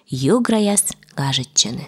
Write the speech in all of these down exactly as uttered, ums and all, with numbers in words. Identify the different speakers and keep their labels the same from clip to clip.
Speaker 1: Йограяс гажетчене.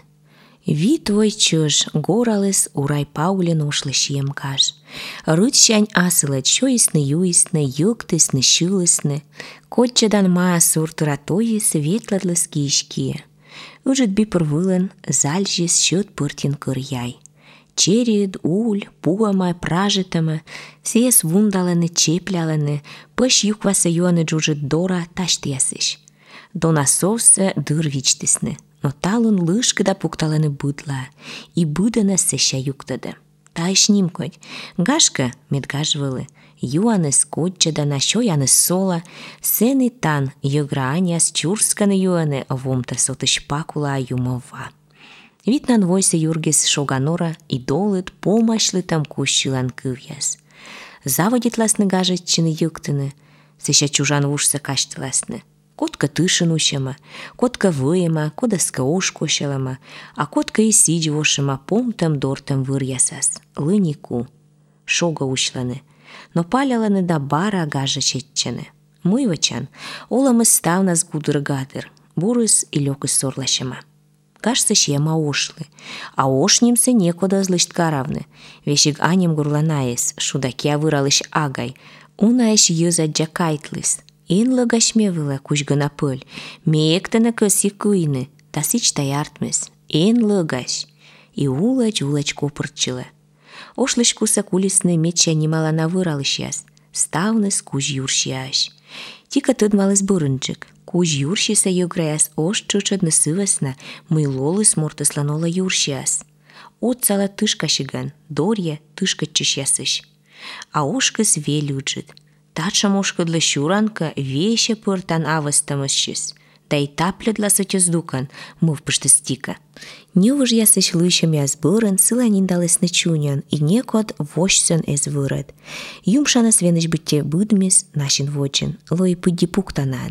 Speaker 1: Витвой чуж горалыс урай Паулин ушлышьем каж. Ручщань асылы чойсны юисны, юктысны, шылысны. Котчадан маа суртыра тойыс ветладлыс кишкие. Ужит бипыр вылын зальжис счет пыртин кыряй. Черед, уль, пуама, пражитама, сес вундаланы, чепляланы, пыш юквасы юаны джужит дора таштесыш. Донасовсы дыр вичтисны. Но талын лышкыда пукталаны быдла, и быдана сыща юктады. Тайш нимкоть, гашка медгаш вылы, юаны скотчада на шо яны сола, сены тан йограаньяс чурсканы юаны вомта сотыш пакула юмова. Витнан войсы юргес шоганора и долыт помашлы там кущилан кывьяс. Заводитласны гажетчины юктыны, сыща чужан вушса каштыласны. Котка тышынущама, котка выема, кодаска ошкощалама, а котка и сидьвошама помтам дортам вырьясас, лынику. Шога ушланы, но паляланы да бара гажа четчене. Мыйвачан, оламы ставнас гудыр-гадыр, бурыс и лёкыс сорлащама. Кажется, щема ошлы, а ошнимсы некуда злыштка равны. Вещик анем гурланаес, шудакия выралыш агай, унаеш юза джакайтлыс. Ин лăгашме вăла куç гына пăл, меектăнă кăси куйны, тасич таяртмес, эн лăгаш. И улач-улач копырччылă. Ошлыш куса кулисны мечча нималана выралышяс, ставныс куç юрщаш. Тика тыдмалыс бырынчык, куç юрщиса йăграяс ош чăчăднă сывăсна мыйлолыс мортысланола юрщас. Отцала тышкашыган, дорья тышкăтчăш ясыш. А ошкăс ве лючăт. Тачам ошкăдлă щуранка веще пыртан авăстăмăсчăс, да и таплăтла сăтьăздукан мывпăштăс тика. Нивăж ясыш лыçам яс бырын сыланиндалăсны чунян и некот вощсăн эс вырăт. Юмшанас венăç бытте быдмес нашин вочын, лой пыдди пуктанан.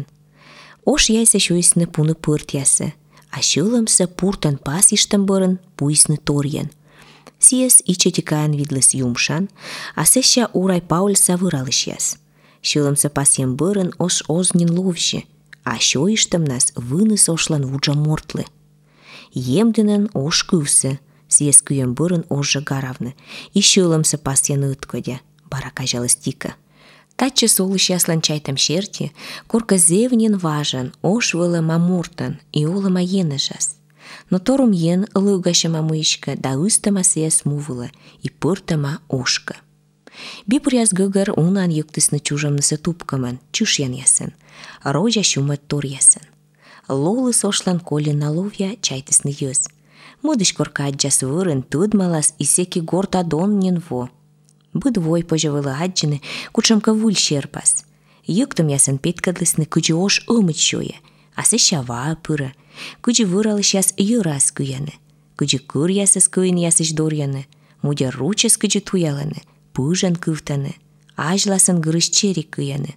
Speaker 1: Ош яйса çуйсны пуны пырт ясы, а çылăмсы пуртан пас иштăм бырын пуйсны торьян. Сиес ичче тикаян видлăс юмшан, а сеçça урай Паульса выралыш яс. Çылăмсы пасем бырын ош ознин ловщи, а çо иштăмнас выныс ошлан вуджа мортлы. Емденен ош кывсы, сиес куем бырын ожжа гаравны, и çылăмсы пасян ыткодя, бара кажалăс тика. Тачче солыш яслан чайтам çерти, корка зевнен важан, ош вăлăма муртан, и олăма енăжас. Но торум ен лăгащама мыйçка да ыстăма сиес мувăлă, и пыртăма ошка. Бипыр яс гăгăр унан йăктысны чужăмнысă тупкăман, чуш ян ясăн, рожа çумăт тор ясăн. Лолыс ошлан колен наловя чайтысны йăс. Мыдыç корка аджас вырын тыдмалас и секи горта дон ненво. Быдвой пăжăвăлă аджджăны кучăмка вуль çерпас. Йăктăм ясăн петкăдлысны кычы ош ымыч çойă, а сăç çава пырă, кычы выралыш яс йырас куяны, кычы кыр ясăс кыйын ясыç доряны, мудя ручăс кычы туялăны, пыжан кывтаны, ажласын гырыш черик кыяны.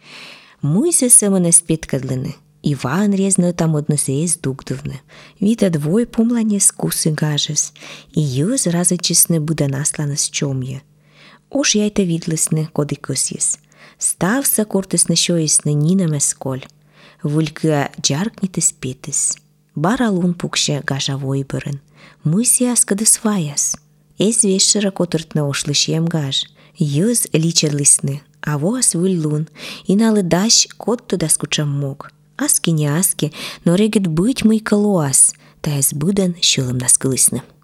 Speaker 1: Мыйсы сăмăнăс петкăдлăны, Иван резны тамăднăсы эс дугдăвны, вита двой помланес кусы гажăс, и йăс разычăсны быданасланăс чомйă. Ош яйта видлăсны коды кăсйăс, ставсы кортăсны çойăсны нинăмăс коль, вылькăа джаркнитăс петăс. Бара лун пукща гажа войбырын, мыйсы аскăды сваяс. Эс вешшӹрă котыртнă ошлышем гаж, йăс личăрлисны, а воас выль лун, и налыдащ кот тăдас кучам мок. Аски не аски, но регет быть мый кăлуас, та эс быдан çылым наскăлысны.